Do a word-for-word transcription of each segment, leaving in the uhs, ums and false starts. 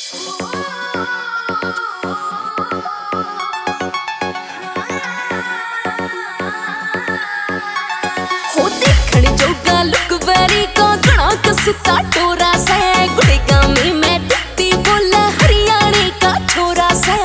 हो देखण जोगा look very का घना कसुता टोरा से गुड़गामी में दिखती बोले हरियाणे का छोरा से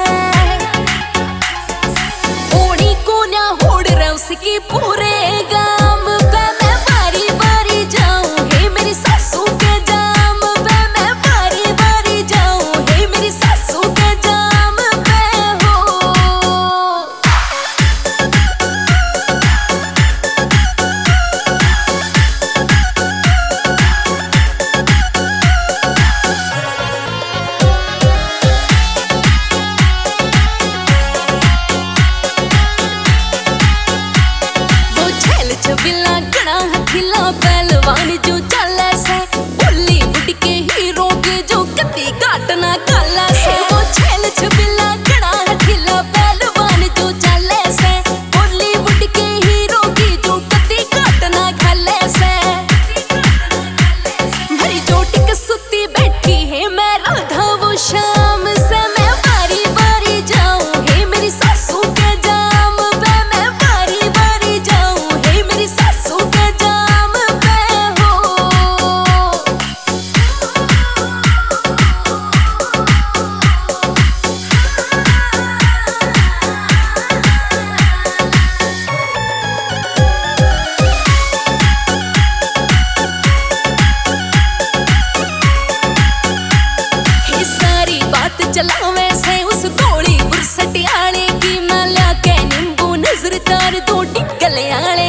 ओड़ी को ना होड़ रहा उसकी पूरे गाम पे मैं बारी बारी जाऊं हे मेरी सासू के जाम पे मैं बारी बारी जाऊं हे मेरी सासू के जाम पे हो। छबिला गड़ा हथिला पहलवान जो चले से बॉलीवुड के हीरो के जो कति काटना काला से वो छेल छबिला गड़ा हथिला पहलवान जो चले से बॉलीवुड के हीरो की जो कति काटना खाले से मेरी जोटी कसुती बैठी है मैं राधा वो शाम से मैं बारी बारी जाऊं हे मेरी सासू के जाम पे मैं बारी बारी जाऊं हे मेरी सासू के जाम पे हो। हे सारी बात चलावे से उस गोली गुरसटियाने की मैं ला के नींबू नजर तार दो टिकले आले